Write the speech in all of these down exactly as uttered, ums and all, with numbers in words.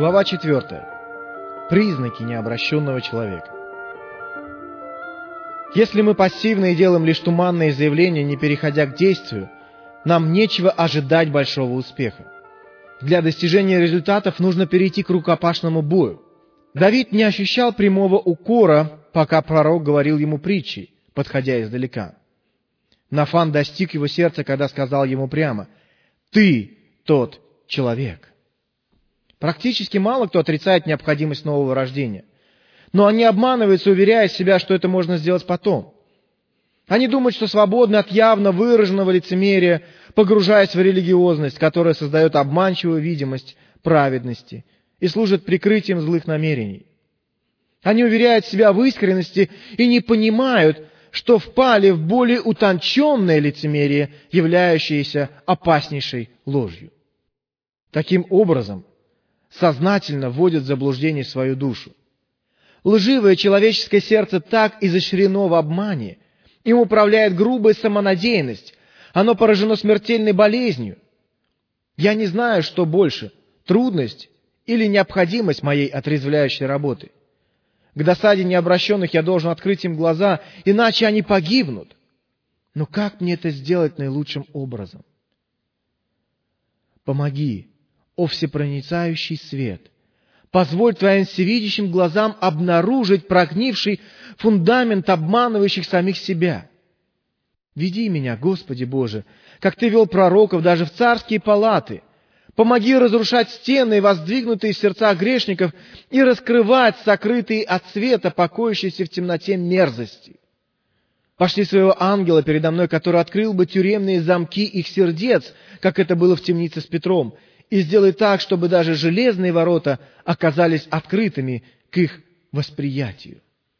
Глава четвертая. Признаки необращенного человека. Если мы пассивно и делаем лишь туманные заявления, не переходя к действию, нам нечего ожидать большого успеха. Для достижения результатов нужно перейти к рукопашному бою. Давид не ощущал прямого укора, пока пророк говорил ему притчи, подходя издалека. Нафан достиг его сердца, когда сказал ему прямо: «Ты тот человек». Практически мало кто отрицает необходимость нового рождения. Но они обманываются, уверяя себя, что это можно сделать потом. Они думают, что свободны от явно выраженного лицемерия, погружаясь в религиозность, которая создает обманчивую видимость праведности и служит прикрытием злых намерений. Они уверяют себя в искренности и не понимают, что впали в более утонченное лицемерие, являющееся опаснейшей ложью. Таким образом, сознательно вводят в заблуждение свою душу. Лживое человеческое сердце так изощрено в обмане, им управляет грубая самонадеянность, оно поражено смертельной болезнью. Я не знаю, что больше, трудность или необходимость моей отрезвляющей работы. К досаде необращенных я должен открыть им глаза, иначе они погибнут. Но как мне это сделать наилучшим образом? Помоги, о всепроницающий свет, позволь Твоим всевидящим глазам обнаружить прогнивший фундамент обманывающих самих себя. Веди меня, Господи Боже, как Ты вел пророков даже в царские палаты. Помоги разрушать стены, воздвигнутые в сердцах грешников, и раскрывать сокрытые от света, покоящиеся в темноте мерзости. Пошли своего ангела передо мной, который открыл бы тюремные замки их сердец, как это было в темнице с Петром, и сделай так, чтобы даже железные ворота оказались открытыми к их восприятию.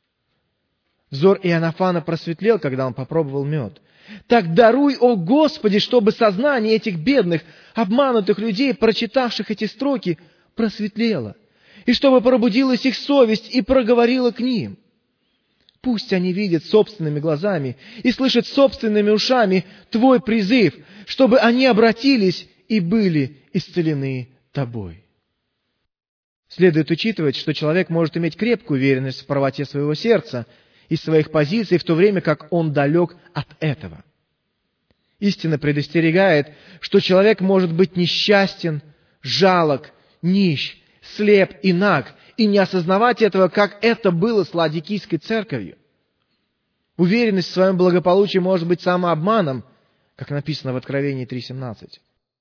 Взор Иоаннафана просветлел, когда он попробовал мед. Так даруй, о Господи, чтобы сознание этих бедных, обманутых людей, прочитавших эти строки, просветлело, и чтобы пробудилась их совесть и проговорила к ним. Пусть они видят собственными глазами и слышат собственными ушами Твой призыв, чтобы они обратились и были исцелены Тобой. Следует учитывать, что человек может иметь крепкую уверенность в правоте своего сердца и своих позиций, в то время как он далек от этого. Истина предостерегает, что человек может быть несчастен, жалок, нищ, слеп и наг, и не осознавать этого, как это было с Ладикийской церковью. Уверенность в своем благополучии может быть самообманом, как написано в Откровении три семнадцать.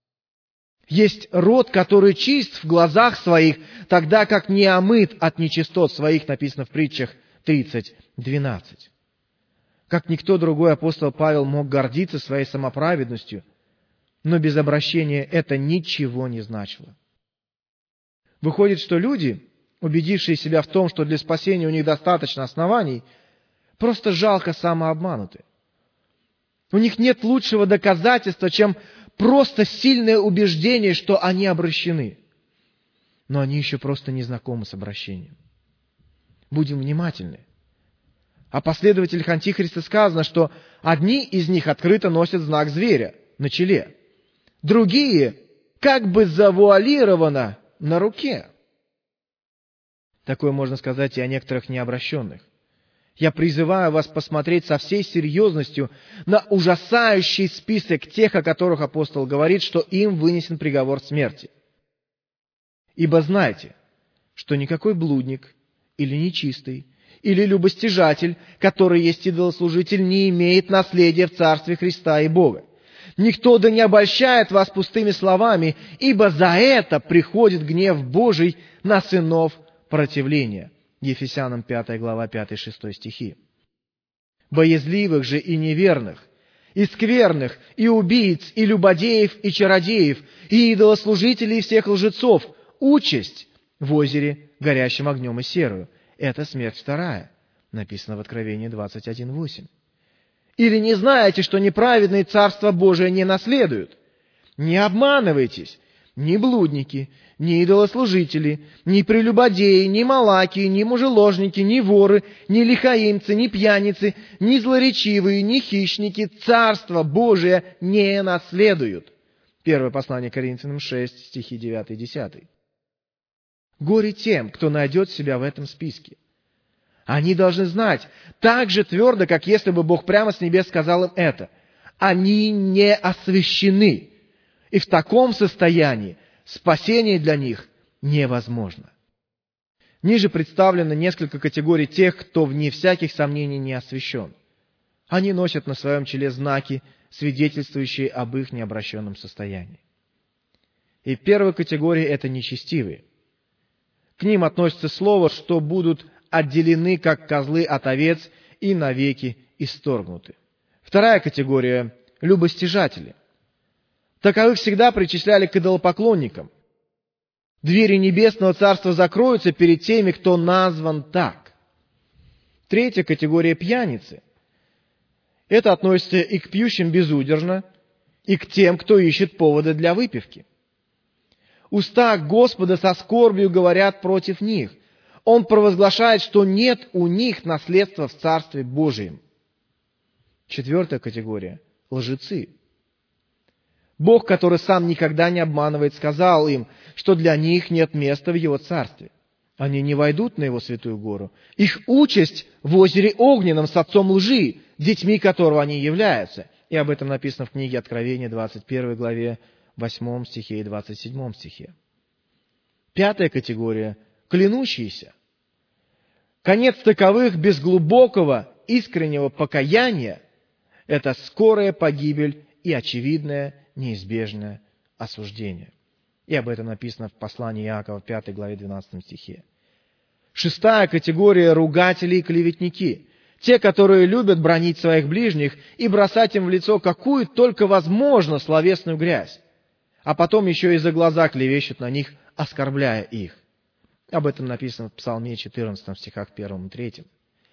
Есть род, который чист в глазах своих, тогда как не омыт от нечистот своих, написано в притчах тридцать двенадцать. Как никто другой, апостол Павел мог гордиться своей самоправедностью, но без обращения это ничего не значило. Выходит, что люди, убедившие себя в том, что для спасения у них достаточно оснований, просто жалко самообмануты. У них нет лучшего доказательства, чем просто сильное убеждение, что они обращены. Но они еще просто не знакомы с обращением. Будем внимательны. О последователях Антихриста сказано, что одни из них открыто носят знак зверя на челе, другие как бы завуалировано на руке. Такое можно сказать и о некоторых необращенных. Я призываю вас посмотреть со всей серьезностью на ужасающий список тех, о которых апостол говорит, что им вынесен приговор смерти. Ибо знайте, что никакой блудник или нечистый, или любостяжатель, который есть идолослужитель, не имеет наследия в Царстве Христа и Бога. Никто да не обольщает вас пустыми словами, ибо за это приходит гнев Божий на сынов противления. Ефесянам пятая глава, пятый-шестой стихи. Боязливых же и неверных, и скверных, и убийц, и любодеев, и чародеев, и идолослужителей, и всех лжецов участь в озере, горящим огнем и серою. Это смерть вторая, написано в Откровении двадцать один восемь. Или не знаете, что неправедные Царство Божие не наследуют? Не обманывайтесь. Ни блудники, ни идолослужители, ни прелюбодеи, ни малакии, ни мужеложники, ни воры, ни лихаимцы, ни пьяницы, ни злоречивые, ни хищники Царство Божие не наследуют. Первое послание Коринфянам шесть, стихи девятый и десятый. Горе тем, кто найдет себя в этом списке. Они должны знать так же твердо, как если бы Бог прямо с небес сказал им это. Они не освящены. И в таком состоянии спасение для них невозможно. Ниже представлено несколько категорий тех, кто вне всяких сомнений не освящен. Они носят на своем челе знаки, свидетельствующие об их необращенном состоянии. И первая категория – это нечестивые. К ним относится слово, что будут отделены, как козлы от овец, и навеки исторгнуты. Вторая категория – любостяжатели. Таковых всегда причисляли к идолопоклонникам. Двери небесного царства закроются перед теми, кто назван так. Третья категория – пьяницы. Это относится и к пьющим безудержно, и к тем, кто ищет повода для выпивки. Уста Господа со скорбью говорят против них. Он провозглашает, что нет у них наследства в Царстве Божием. Четвертая категория – лжецы. Бог, который сам никогда не обманывает, сказал им, что для них нет места в Его Царстве. Они не войдут на Его святую гору. Их участь в озере Огненном с отцом лжи, детьми которого они являются. И об этом написано в книге Откровения, двадцать первой главе, восьмом стихе и двадцать седьмом стихе. Пятая категория – клянущиеся. Конец таковых без глубокого, искреннего покаяния – это скорая погибель и очевидное, неизбежное осуждение. И об этом написано в послании Иакова, пятой главе, двенадцатом стихе. Шестая категория – ругатели и клеветники. Те, которые любят бранить своих ближних и бросать им в лицо какую только возможно словесную грязь, а потом еще и за глаза клевещут на них, оскорбляя их. Об этом написано в Псалме четырнадцатом, стихах первом и третьем.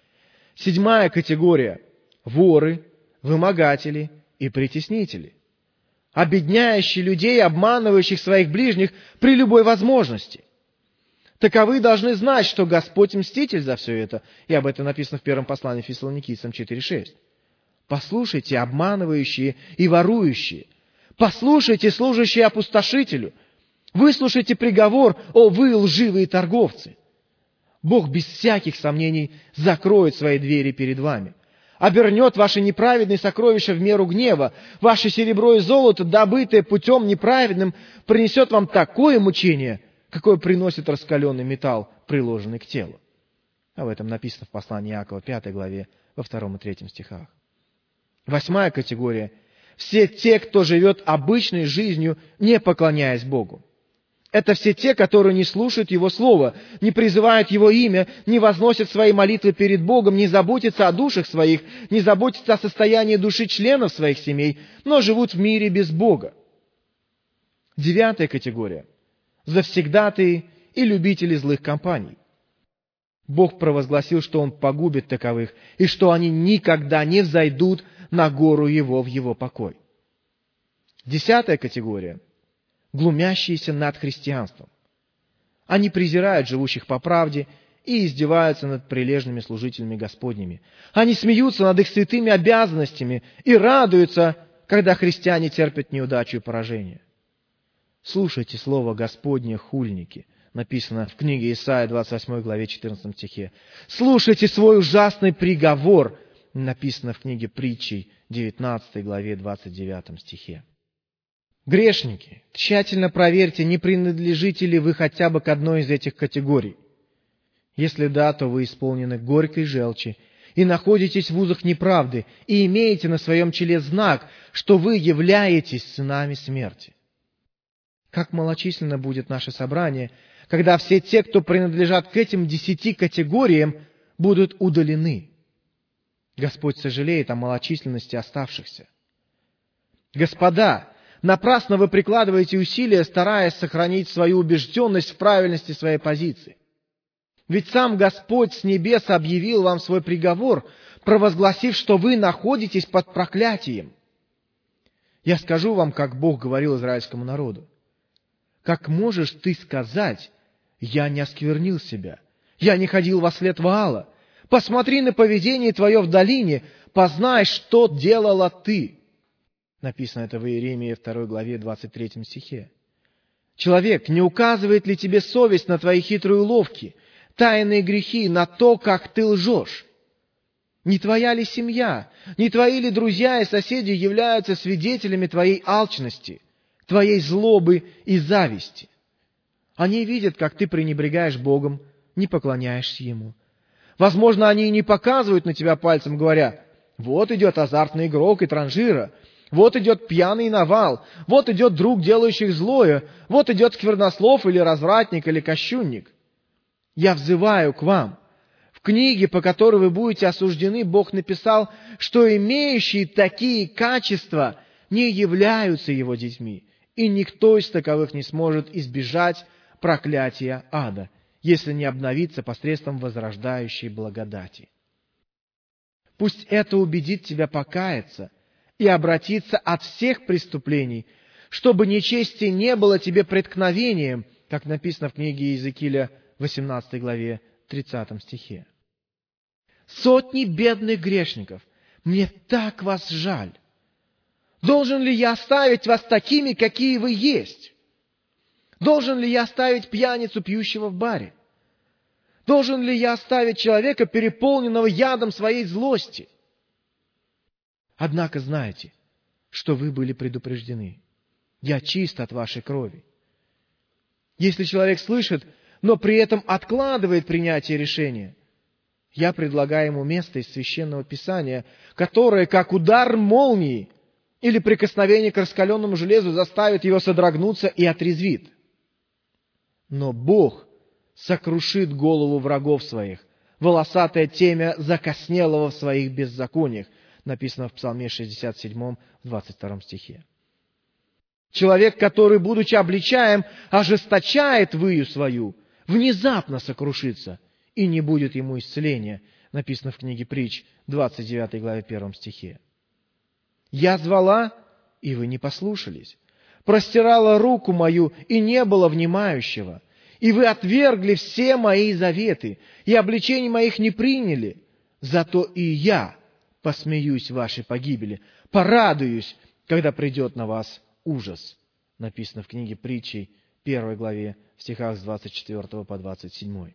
Седьмая категория – воры, вымогатели и притеснители. Обедняющие людей, обманывающих своих ближних при любой возможности. Таковы должны знать, что Господь мститель за все это. И об этом написано в первом послании Фессалоникийцам четыре шесть. Послушайте, обманывающие и ворующие. Послушайте, служащие опустошителю. Выслушайте приговор, о вы лживые торговцы. Бог без всяких сомнений закроет свои двери перед вами. Обернет ваши неправедные сокровища в меру гнева. Ваше серебро и золото, добытое путем неправедным, принесет вам такое мучение, какое приносит раскаленный металл, приложенный к телу. Об этом написано в послании Иакова, пятой главе, во втором и третьем стихах. Восьмая категория – все те, кто живет обычной жизнью, не поклоняясь Богу. Это все те, которые не слушают Его Слова, не призывают Его имя, не возносят свои молитвы перед Богом, не заботятся о душах своих, не заботятся о состоянии души членов своих семей, но живут в мире без Бога. Девятая категория – завсегдатые и любители злых компаний. Бог провозгласил, что Он погубит таковых, и что они никогда не взойдут на гору Его в Его покой. Десятая категория – глумящиеся над христианством. Они презирают живущих по правде и издеваются над прилежными служителями Господними. Они смеются над их святыми обязанностями и радуются, когда христиане терпят неудачу и поражение. Слушайте слово Господне, хульники, написано в книге Исаия, двадцать восьмой главе, четырнадцатом стихе. Слушайте свой ужасный приговор, написано в книге Притчей, девятнадцатой главе, двадцать девятом стихе. Грешники, тщательно проверьте, не принадлежите ли вы хотя бы к одной из этих категорий. Если да, то вы исполнены горькой желчи и находитесь в узах неправды и имеете на своем челе знак, что вы являетесь сынами смерти. Как малочисленно будет наше собрание, когда все те, кто принадлежат к этим десяти категориям, будут удалены. Господь сожалеет о малочисленности оставшихся. Господа, напрасно вы прикладываете усилия, стараясь сохранить свою убежденность в правильности своей позиции. Ведь сам Господь с небес объявил вам свой приговор, провозгласив, что вы находитесь под проклятием. Я скажу вам, как Бог говорил израильскому народу. Как можешь ты сказать, я не осквернил себя, я не ходил во след Ваала? Посмотри на поведение твое в долине, познай, что делала ты. Написано это в Иеремии второй главе, двадцать третьем стихе. Человек, не указывает ли тебе совесть на твои хитрые уловки, тайные грехи, на то, как ты лжешь? Не твоя ли семья, не твои ли друзья и соседи являются свидетелями твоей алчности, твоей злобы и зависти? Они видят, как ты пренебрегаешь Богом, не поклоняешься Ему. Возможно, они и не показывают на тебя пальцем, говоря: вот идет азартный игрок и транжира, вот идет пьяный навал, вот идет друг, делающий злое, вот идет сквернослов или развратник или кощунник. Я взываю к вам. В книге, по которой вы будете осуждены, Бог написал, что имеющие такие качества не являются Его детьми, и никто из таковых не сможет избежать проклятия ада, если не обновиться посредством возрождающей благодати. Пусть это убедит тебя покаяться и обратиться от всех преступлений, чтобы нечестие не было тебе преткновением, как написано в книге Иезекииля, восемнадцатой главе, тридцатом стихе. Сотни бедных грешников, мне так вас жаль. Должен ли я оставить вас такими, какие вы есть? Должен ли я оставить пьяницу, пьющего в баре? Должен ли я оставить человека, переполненного ядом своей злости? Однако знайте, что вы были предупреждены. Я чист от вашей крови. Если человек слышит, но при этом откладывает принятие решения, я предлагаю ему место из Священного Писания, которое, как удар молнии или прикосновение к раскаленному железу, заставит его содрогнуться и отрезвит. Но Бог сокрушит голову врагов своих, волосатое темя закоснелого в своих беззакониях, написано в Псалме шестьдесят седьмом, двадцать втором стихе. Человек, который, будучи обличаем, ожесточает выю свою, внезапно сокрушится, и не будет ему исцеления, написано в книге Притч, двадцать девятой главе, первом стихе. «Я звала, и вы не послушались, простирала руку мою, и не было внимающего, и вы отвергли все мои заветы, и обличений моих не приняли, зато и я посмеюсь в вашей погибели, порадуюсь, когда придет на вас ужас», написано в книге Притчей, первой главе, в стихах с двадцать четвёртого по двадцать седьмой.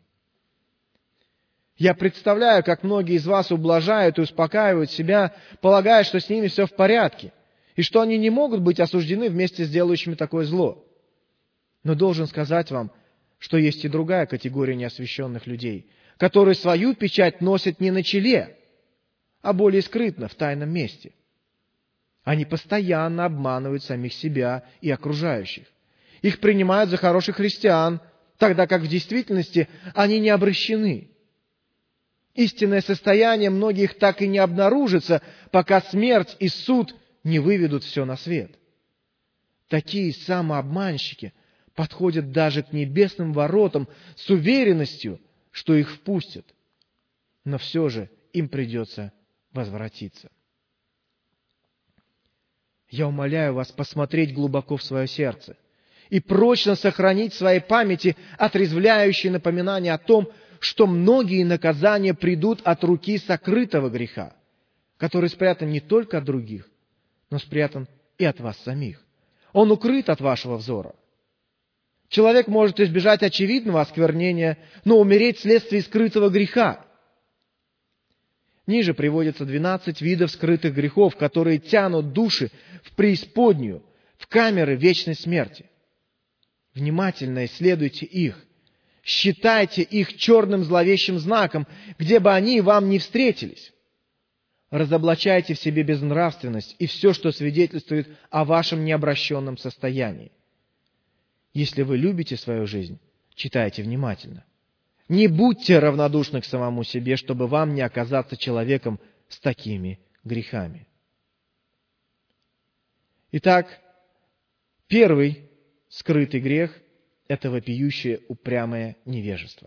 Я представляю, как многие из вас ублажают и успокаивают себя, полагая, что с ними все в порядке, и что они не могут быть осуждены вместе с делающими такое зло. Но должен сказать вам, что есть и другая категория неосвященных людей, которые свою печать носят не на челе, а более скрытно, в тайном месте. Они постоянно обманывают самих себя и окружающих. Их принимают за хороших христиан, тогда как в действительности они не обращены. Истинное состояние многих так и не обнаружится, пока смерть и суд не выведут все на свет. Такие самообманщики подходят даже к небесным воротам с уверенностью, что их впустят. Но все же им придется возвратиться. Я умоляю вас посмотреть глубоко в свое сердце и прочно сохранить в своей памяти отрезвляющие напоминания о том, что многие наказания придут от руки сокрытого греха, который спрятан не только от других, но спрятан и от вас самих. Он укрыт от вашего взора. Человек может избежать очевидного осквернения, но умереть вследствие скрытого греха. Ниже приводятся двенадцать видов скрытых грехов, которые тянут души в преисподнюю, в камеры вечной смерти. Внимательно исследуйте их. Считайте их черным зловещим знаком, где бы они вам ни встретились. Разоблачайте в себе безнравственность и все, что свидетельствует о вашем необращенном состоянии. Если вы любите свою жизнь, читайте внимательно. Не будьте равнодушны к самому себе, чтобы вам не оказаться человеком с такими грехами. Итак, первый скрытый грех – это вопиющее упрямое невежество.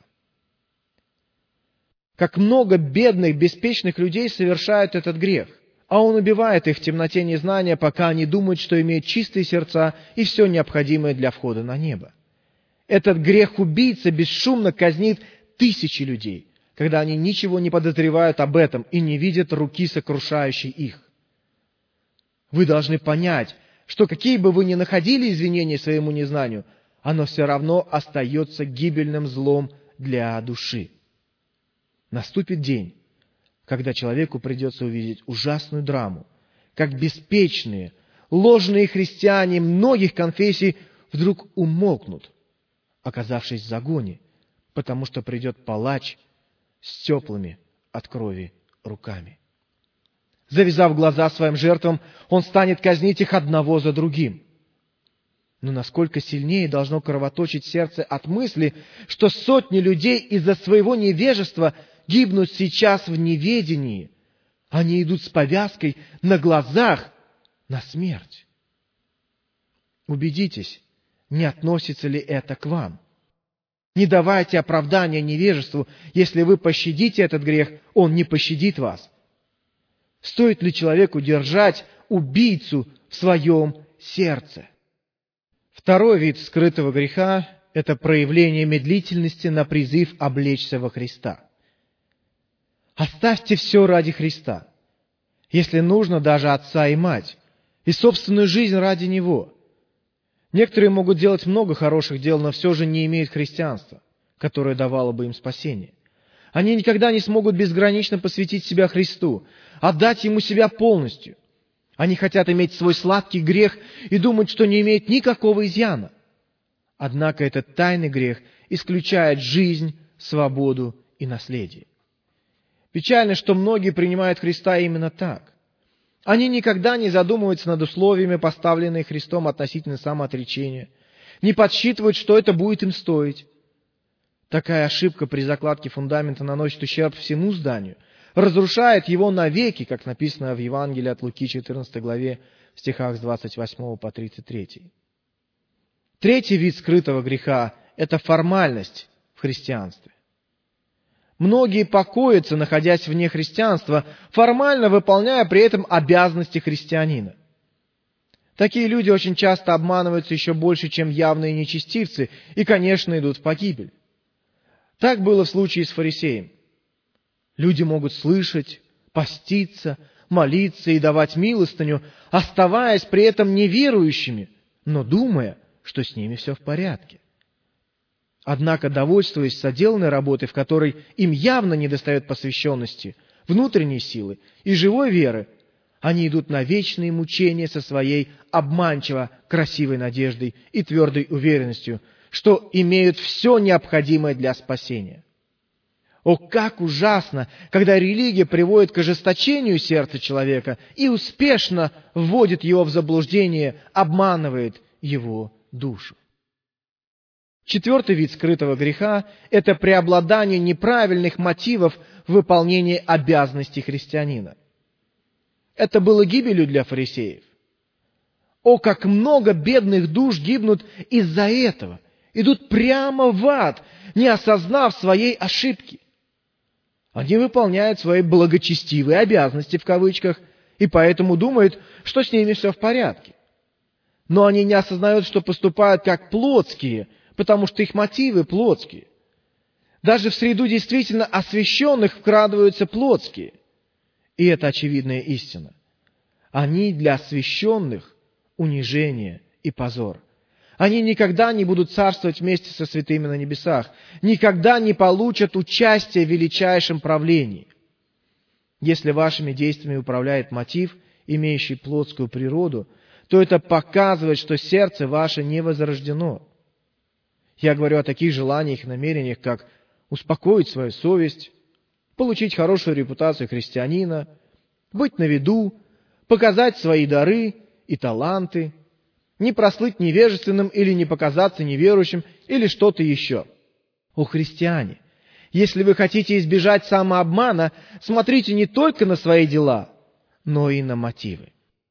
Как много бедных, беспечных людей совершают этот грех, а он убивает их в темноте незнания, пока они думают, что имеют чистые сердца и все необходимое для входа на небо. Этот грех-убийца бесшумно казнит тысячи людей, когда они ничего не подозревают об этом и не видят руки, сокрушающей их. Вы должны понять, что какие бы вы ни находили извинения своему незнанию, оно все равно остается гибельным злом для души. Наступит день, когда человеку придется увидеть ужасную драму, как беспечные, ложные христиане многих конфессий вдруг умолкнут, оказавшись в загоне, потому что придет палач с теплыми от крови руками. Завязав глаза своим жертвам, он станет казнить их одного за другим. Но насколько сильнее должно кровоточить сердце от мысли, что сотни людей из-за своего невежества гибнут сейчас в неведении. Они идут с повязкой на глазах на смерть. Убедитесь, не относится ли это к вам. Не давайте оправдания невежеству. Если вы пощадите этот грех, он не пощадит вас. Стоит ли человеку держать убийцу в своем сердце? Второй вид скрытого греха – это проявление медлительности на призыв облечься во Христа. Оставьте все ради Христа, если нужно даже отца и мать, и собственную жизнь ради Него. Некоторые могут делать много хороших дел, но все же не имеют христианства, которое давало бы им спасение. Они никогда не смогут безгранично посвятить себя Христу, отдать Ему себя полностью. Они хотят иметь свой сладкий грех и думают, что не имеет никакого изъяна. Однако этот тайный грех исключает жизнь, свободу и наследие. Печально, что многие принимают Христа именно так. Они никогда не задумываются над условиями, поставленными Христом относительно самоотречения, не подсчитывают, что это будет им стоить. Такая ошибка при закладке фундамента наносит ущерб всему зданию, разрушает его навеки, как написано в Евангелии от Луки, четырнадцатой главе, в стихах с двадцать восьмого по тридцать третий. Третий вид скрытого греха – это формальность в христианстве. Многие покоятся, находясь вне христианства, формально выполняя при этом обязанности христианина. Такие люди очень часто обманываются еще больше, чем явные нечестивцы, и, конечно, идут в погибель. Так было в случае с фарисеем. Люди могут слышать, поститься, молиться и давать милостыню, оставаясь при этом неверующими, но думая, что с ними все в порядке. Однако, довольствуясь соделанной работой, в которой им явно недостает посвященности, внутренней силы и живой веры, они идут на вечные мучения со своей обманчиво красивой надеждой и твердой уверенностью, что имеют все необходимое для спасения. О, как ужасно, когда религия приводит к ожесточению сердца человека и успешно вводит его в заблуждение, обманывает его душу. Четвертый вид скрытого греха – это преобладание неправильных мотивов в выполнении обязанностей христианина. Это было гибелью для фарисеев. О, как много бедных душ гибнут из-за этого, идут прямо в ад, не осознав своей ошибки. Они выполняют свои благочестивые обязанности в кавычках, и поэтому думают, что с ними все в порядке. Но они не осознают, что поступают как плотские, потому что их мотивы плотские. Даже в среду действительно освященных вкрадываются плотские. И это очевидная истина. Они для освященных унижение и позор. Они никогда не будут царствовать вместе со святыми на небесах, никогда не получат участия в величайшем правлении. Если вашими действиями управляет мотив, имеющий плотскую природу, то это показывает, что сердце ваше не возрождено. Я говорю о таких желаниях и намерениях, как успокоить свою совесть, получить хорошую репутацию христианина, быть на виду, показать свои дары и таланты, не прослыть невежественным или не показаться неверующим или что-то еще. О, христиане, если вы хотите избежать самообмана, смотрите не только на свои дела, но и на мотивы.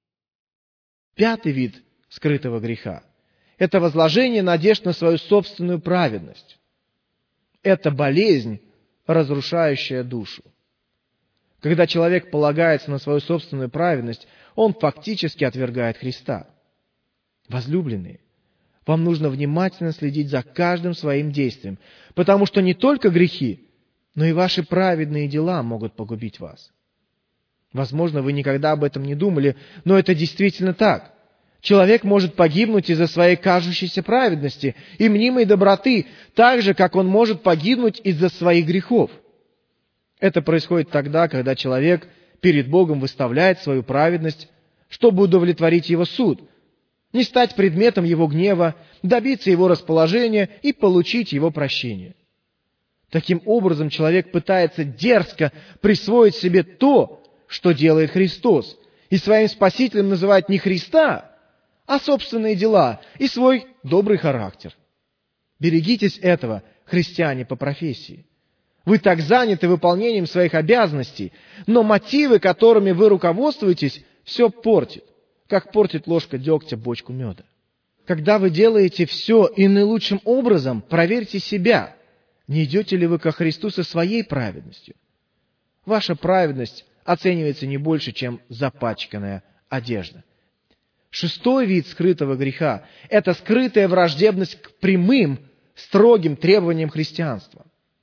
Пятый вид скрытого греха – это возложение надежд на свою собственную праведность. Это болезнь, разрушающая душу. Когда человек полагается на свою собственную праведность, он фактически отвергает Христа. Возлюбленные, вам нужно внимательно следить за каждым своим действием, потому что не только грехи, но и ваши праведные дела могут погубить вас. Возможно, вы никогда об этом не думали, но это действительно так. Человек может погибнуть из-за своей кажущейся праведности и мнимой доброты, так же, как он может погибнуть из-за своих грехов. Это происходит тогда, когда человек перед Богом выставляет свою праведность, чтобы удовлетворить Его суд, не стать предметом Его гнева, добиться Его расположения и получить Его прощение. Таким образом, человек пытается дерзко присвоить себе то, что делает Христос, и своим Спасителем называет не Христа, а собственные дела и свой добрый характер. Берегитесь этого, христиане по профессии. Вы так заняты выполнением своих обязанностей, но мотивы, которыми вы руководствуетесь, все портит, как портит ложка дегтя бочку меда. Когда вы делаете все и наилучшим образом, проверьте себя, не идете ли вы ко Христу со своей праведностью. Ваша праведность оценивается не больше, чем запачканная одежда. Шестой вид скрытого греха – это скрытая враждебность к прямым, строгим требованиям христианства.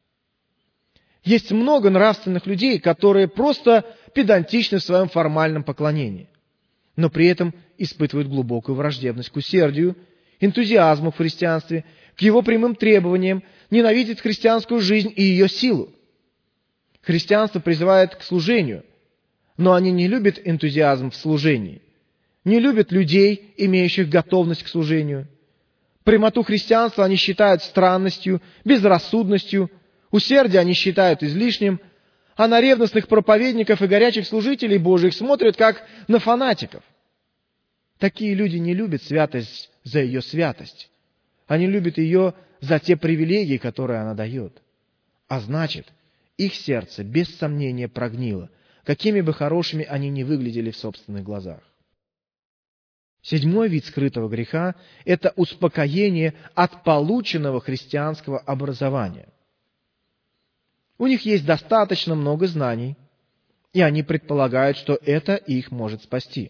Есть много нравственных людей, которые просто педантичны в своем формальном поклонении, но при этом испытывают глубокую враждебность к усердию, энтузиазму в христианстве, к его прямым требованиям, ненавидят христианскую жизнь и ее силу. Христианство призывает к служению, но они не любят энтузиазм в служении, не любят людей, имеющих готовность к служению. Прямоту христианства они считают странностью, безрассудностью, усердие они считают излишним, а на ревностных проповедников и горячих служителей Божьих смотрят как на фанатиков. Такие люди не любят святость за ее святость. Они любят ее за те привилегии, которые она дает. А значит, их сердце без сомнения прогнило, какими бы хорошими они ни выглядели в собственных глазах. Седьмой вид скрытого греха – это успокоение от полученного христианского образования. У них есть достаточно много знаний, и они предполагают, что это их может спасти.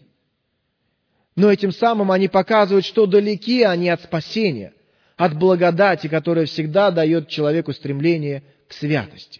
Но этим самым они показывают, что далеки они от спасения, от благодати, которая всегда дает человеку стремление к святости.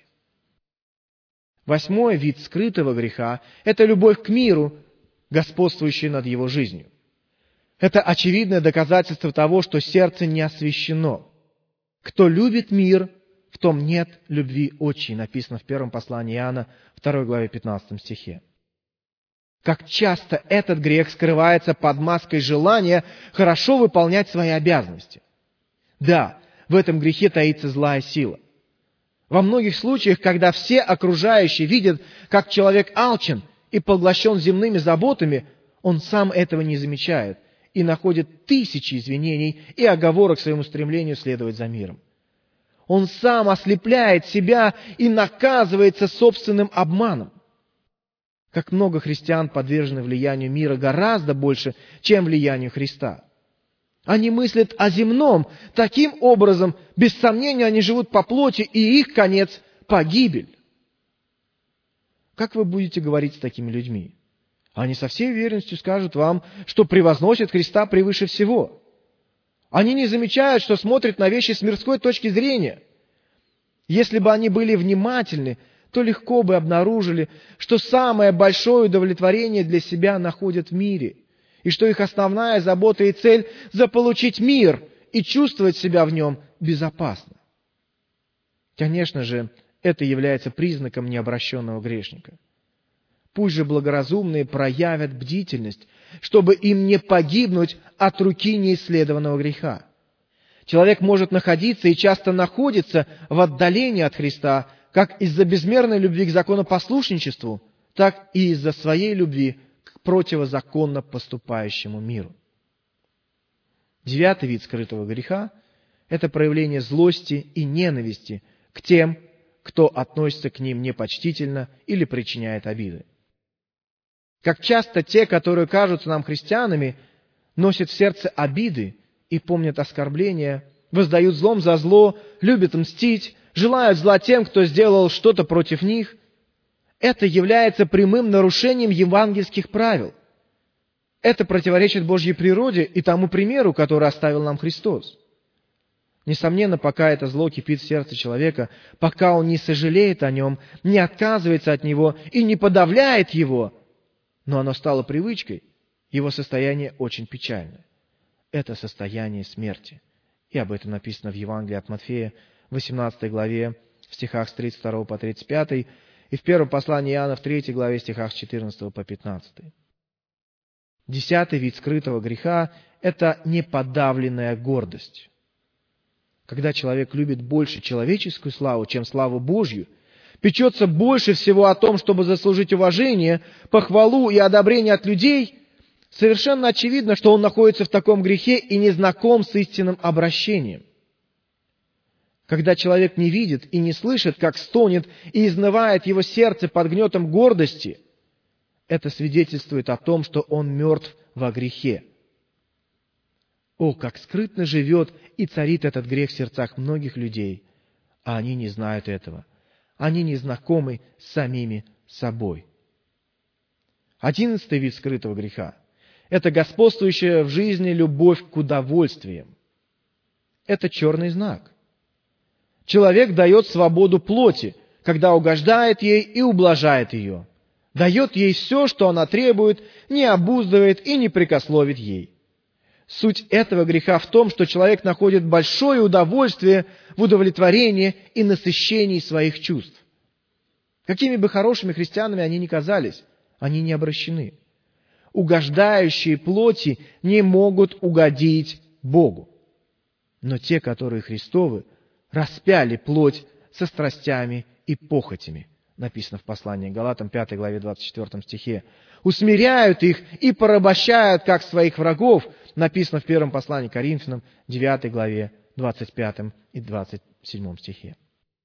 Восьмой вид скрытого греха – это любовь к миру, господствующая над его жизнью. Это очевидное доказательство того, что сердце не освящено. Кто любит мир, в том нет любви отчей, написано в первом послании Иоанна, второй главе, пятнадцатом стихе. Как часто этот грех скрывается под маской желания хорошо выполнять свои обязанности. Да, в этом грехе таится злая сила. Во многих случаях, когда все окружающие видят, как человек алчен и поглощен земными заботами, он сам этого не замечает и находит тысячи извинений и оговорок своему стремлению следовать за миром. Он сам ослепляет себя и наказывается собственным обманом. Как много христиан подвержены влиянию мира гораздо больше, чем влиянию Христа. Они мыслят о земном. Таким образом, без сомнения, они живут по плоти, и их конец – погибель. Как вы будете говорить с такими людьми? Они со всей уверенностью скажут вам, что превозносят Христа превыше всего. Они не замечают, что смотрят на вещи с мирской точки зрения. Если бы они были внимательны, то легко бы обнаружили, что самое большое удовлетворение для себя находят в мире, и что их основная забота и цель – заполучить мир и чувствовать себя в нем безопасно. Конечно же, это является признаком необращенного грешника. Пусть же благоразумные проявят бдительность, чтобы им не погибнуть от руки неисследованного греха. Человек может находиться и часто находится в отдалении от Христа, как из-за безмерной любви к законопослушничеству, так и из-за своей любви к противозаконно поступающему миру. Девятый вид скрытого греха – это проявление злости и ненависти к тем, кто относится к ним непочтительно или причиняет обиды. Как часто те, которые кажутся нам христианами, носят в сердце обиды и помнят оскорбления, воздают злом за зло, любят мстить, желают зла тем, кто сделал что-то против них. Это является прямым нарушением евангельских правил. Это противоречит Божьей природе и тому примеру, который оставил нам Христос. Несомненно, пока это зло кипит в сердце человека, пока он не сожалеет о нем, не отказывается от него и не подавляет его, но оно стало привычкой, Его состояние очень печальное. Это состояние смерти. И об этом написано в Евангелии от Матфея, восемнадцатой главе, в стихах с тридцать второго по тридцать пятый, и в первом послании Иоанна в третьей главе, стихах с четырнадцатого по пятнадцатый. Десятый вид скрытого греха – это неподавленная гордость. Когда человек любит больше человеческую славу, чем славу Божью, печется больше всего о том, чтобы заслужить уважение, похвалу и одобрение от людей, совершенно очевидно, что он находится в таком грехе и не знаком с истинным обращением. Когда человек не видит и не слышит, как стонет и изнывает его сердце под гнетом гордости, это свидетельствует о том, что он мертв во грехе. О, как скрытно живет и царит этот грех в сердцах многих людей, а они не знают этого. Они не знакомы с самими собой. Одиннадцатый вид скрытого греха – это господствующая в жизни любовь к удовольствиям. Это черный знак. Человек дает свободу плоти, когда угождает ей и ублажает ее. Дает ей все, что она требует, не обуздывает и не прекословит ей. Суть этого греха в том, что человек находит большое удовольствие в удовлетворении и насыщении своих чувств. Какими бы хорошими христианами они ни казались, они не обращены. Угождающие плоти не могут угодить Богу. Но те, которые Христовы, распяли плоть со страстями и похотями, написано в послании к Галатам, пятой главе, двадцать четвёртом стихе. Усмиряют их и порабощают, как своих врагов, написано в первом послании к Коринфянам, девятой главе, двадцать пятом и двадцать седьмом стихе.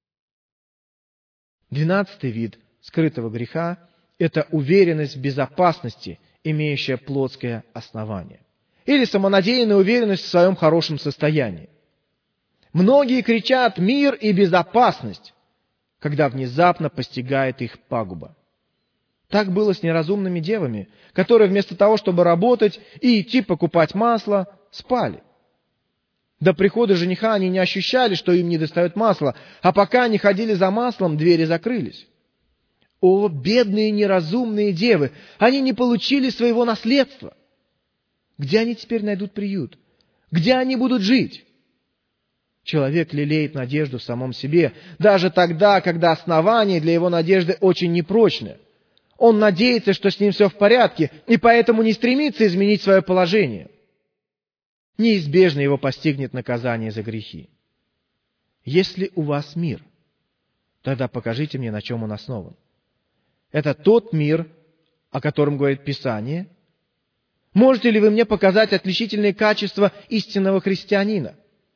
Двенадцатый вид скрытого греха – это уверенность в безопасности, имеющая плотское основание. Или самонадеянная уверенность в своем хорошем состоянии. Многие кричат «мир и безопасность», когда внезапно постигает их пагуба. Так было с неразумными девами, которые вместо того, чтобы работать и идти покупать масло, спали. До прихода жениха они не ощущали, что им недостает масла, а пока они ходили за маслом, двери закрылись. О, бедные неразумные девы! Они не получили своего наследства. Где они теперь найдут приют? Где они будут жить? Человек лелеет надежду в самом себе, даже тогда, когда основание для его надежды очень непрочное. Он надеется, что с ним все в порядке, и поэтому не стремится изменить свое положение. Неизбежно его постигнет наказание за грехи. Если у вас мир, тогда покажите мне, на чем он основан. Это тот мир, о котором говорит Писание? Можете ли вы мне показать отличительные качества истинного христианина?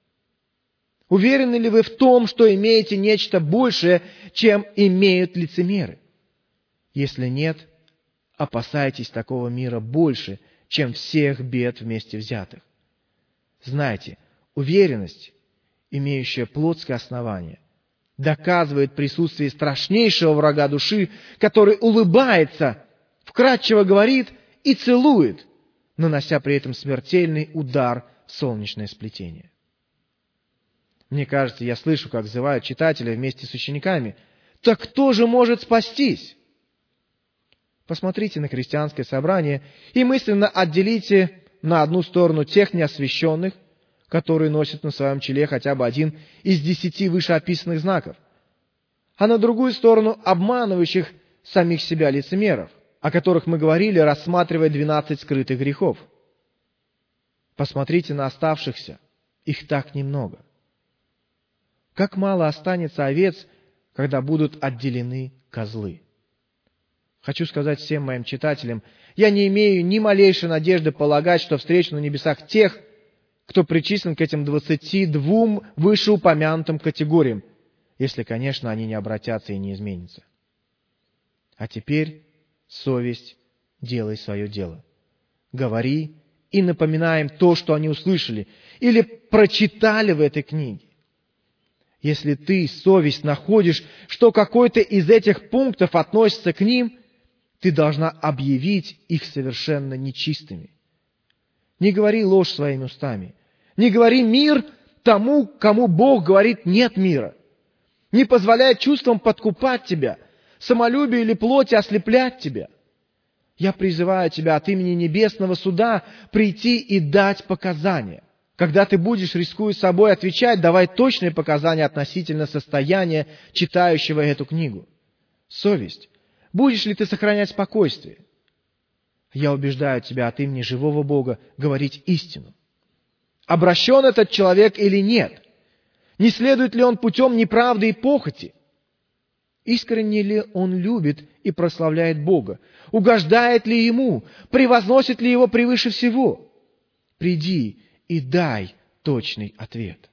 Уверены ли вы в том, что имеете нечто большее, чем имеют лицемеры? Если нет, опасайтесь такого мира больше, чем всех бед вместе взятых. Знайте, уверенность, имеющая плотское основание, доказывает присутствие страшнейшего врага души, который улыбается, вкратчиво говорит и целует, нанося при этом смертельный удар в солнечное сплетение. Мне кажется, я слышу, как взывают читатели вместе с учениками: «Так кто же может спастись?» Посмотрите на христианское собрание и мысленно отделите на одну сторону тех неосвященных, которые носят на своем челе хотя бы один из десяти вышеописанных знаков, а на другую сторону обманывающих самих себя лицемеров, о которых мы говорили, рассматривая двенадцать скрытых грехов. Посмотрите на оставшихся, их так немного. Как мало останется овец, когда будут отделены козлы. Хочу сказать всем моим читателям, я не имею ни малейшей надежды полагать, что встречу на небесах тех, кто причислен к этим двадцати двум вышеупомянутым категориям, если, конечно, они не обратятся и не изменятся. А теперь, совесть, делай свое дело. Говори и напоминай им то, что они услышали или прочитали в этой книге. Если ты, совесть, находишь, что какой-то из этих пунктов относится к ним, ты должна объявить их совершенно нечистыми. Не говори ложь своими устами. Не говори мир тому, кому Бог говорит нет мира. Не позволяй чувствам подкупать тебя, самолюбию или плоти ослеплять тебя. Я призываю тебя от имени Небесного Суда прийти и дать показания. Когда ты будешь, рискуя собой, отвечать, давай точные показания относительно состояния читающего эту книгу. Совесть. Будешь ли ты сохранять спокойствие? Я убеждаю тебя от имени живого Бога говорить истину. Обращен этот человек или нет? Не следует ли он путем неправды и похоти? Искренне ли он любит и прославляет Бога? Угождает ли Ему? Превозносит ли Его превыше всего? Приди и дай точный ответ.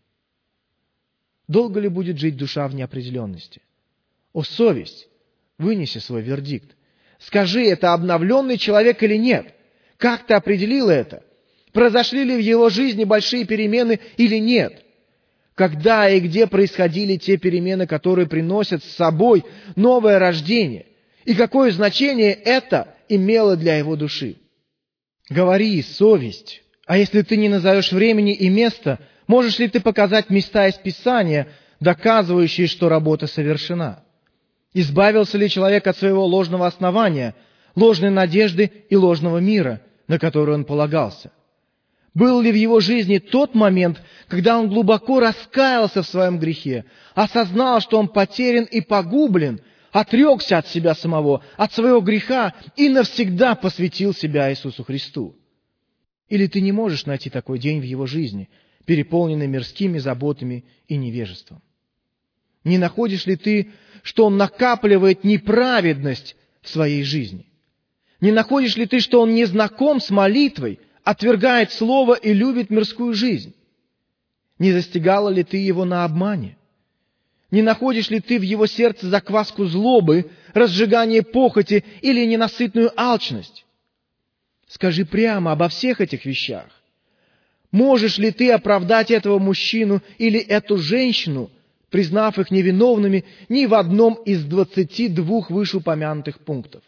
Долго ли будет жить душа в неопределенности? О, совесть, вынеси свой вердикт. Скажи, это обновленный человек или нет? Как ты определил это? Произошли ли в его жизни большие перемены или нет? Когда и где происходили те перемены, которые приносят с собой новое рождение? И какое значение это имело для его души? Говори, совесть. А если ты не назовешь времени и места, можешь ли ты показать места из Писания, доказывающие, что работа совершена? Избавился ли человек от своего ложного основания, ложной надежды и ложного мира, на который он полагался? Был ли в его жизни тот момент, когда он глубоко раскаялся в своем грехе, осознал, что он потерян и погублен, отрекся от себя самого, от своего греха и навсегда посвятил себя Иисусу Христу? Или ты не можешь найти такой день в его жизни, переполненный мирскими заботами и невежеством? Не находишь ли ты, что он накапливает неправедность в своей жизни? Не находишь ли ты, что он не знаком с молитвой, отвергает слово и любит мирскую жизнь? Не застигала ли ты его на обмане? Не находишь ли ты в его сердце закваску злобы, разжигание похоти или ненасытную алчность? Скажи прямо обо всех этих вещах. Можешь ли ты оправдать этого мужчину или эту женщину, признав их невиновными ни в одном из двадцати двух вышеупомянутых пунктов?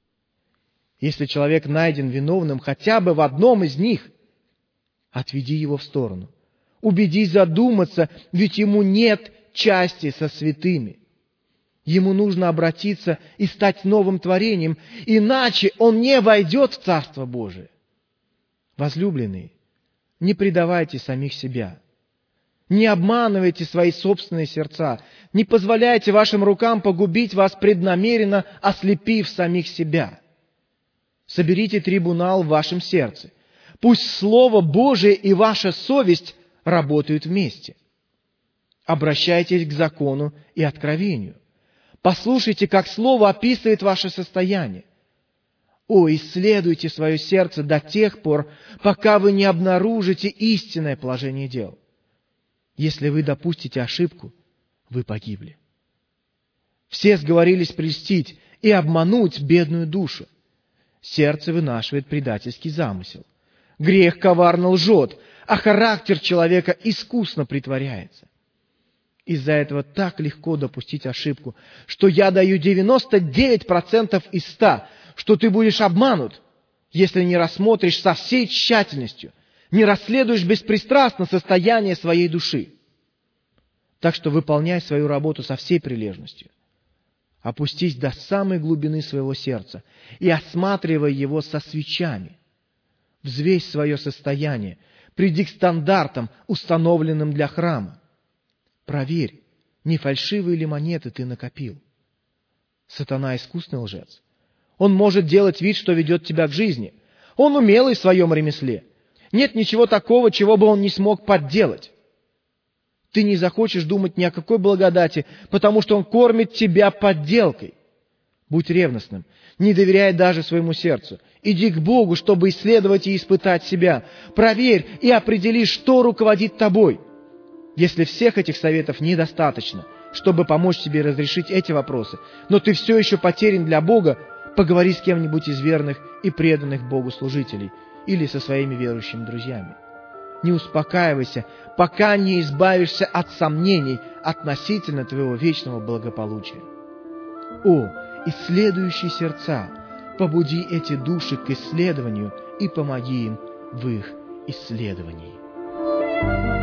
Если человек найден виновным хотя бы в одном из них, отведи его в сторону. Убедись задуматься, ведь ему нет части со святыми. Ему нужно обратиться и стать новым творением, иначе он не войдет в Царство Божие. Возлюбленные, не предавайте самих себя. Не обманывайте свои собственные сердца. Не позволяйте вашим рукам погубить вас преднамеренно, ослепив самих себя. Соберите трибунал в вашем сердце. Пусть Слово Божие и ваша совесть работают вместе. Обращайтесь к закону и откровению. Послушайте, как Слово описывает ваше состояние. О, исследуйте свое сердце до тех пор, пока вы не обнаружите истинное положение дел. Если вы допустите ошибку, вы погибли. Все сговорились прельстить и обмануть бедную душу. Сердце вынашивает предательский замысел. Грех коварно лжет, а характер человека искусно притворяется. Из-за этого так легко допустить ошибку, что я даю девяносто девять процентов из ста, что ты будешь обманут, если не рассмотришь со всей тщательностью, не расследуешь беспристрастно состояние своей души. Так что выполняй свою работу со всей прилежностью. Опустись до самой глубины своего сердца и осматривай его со свечами. Взвесь свое состояние, приди к стандартам, установленным для храма. Проверь, не фальшивые ли монеты ты накопил. Сатана искусный лжец. Он может делать вид, что ведет тебя к жизни. Он умелый в своем ремесле. Нет ничего такого, чего бы он не смог подделать. Ты не захочешь думать ни о какой благодати, потому что он кормит тебя подделкой. Будь ревностным, не доверяй даже своему сердцу. Иди к Богу, чтобы исследовать и испытать себя. Проверь и определи, что руководит тобой. Если всех этих советов недостаточно, чтобы помочь тебе разрешить эти вопросы, но ты все еще потерян для Бога, поговори с кем-нибудь из верных и преданных Богу служителей или со своими верующими друзьями. Не успокаивайся, пока не избавишься от сомнений относительно твоего вечного благополучия. О, исследующие сердца, побуди эти души к исследованию и помоги им в их исследовании.